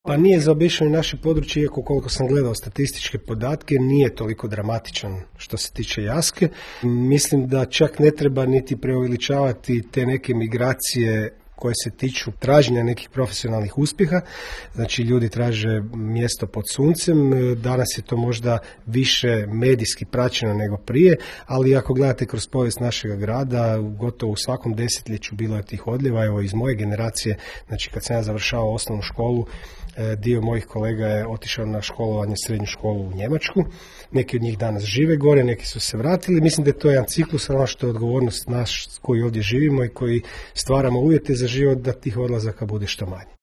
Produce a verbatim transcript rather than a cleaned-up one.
Pa nije zaobišao i naše područje, iako koliko sam gledao statističke podatke, nije toliko dramatičan što se tiče Jaske. Mislim da čak ne treba niti preuveličavati te neke migracije koje se tiču traženja nekih profesionalnih uspjeha. Znači, ljudi traže mjesto pod suncem. Danas je to možda više medijski praćeno nego prije, ali ako gledate kroz povijest našega grada, gotovo u svakom desetljeću bilo je tih odljeva. Evo, iz moje generacije, znači kad sam ja završavao osnovnu školu, dio mojih kolega je otišao na školovanje, srednju školu u Njemačku. Neki od njih danas žive gore, neki su se vratili. Mislim da je to jedan ciklus, ono što je odgovornost naš koji ovdje živimo i koji stvaramo uvjete za život, da tih odlazaka bude što manje.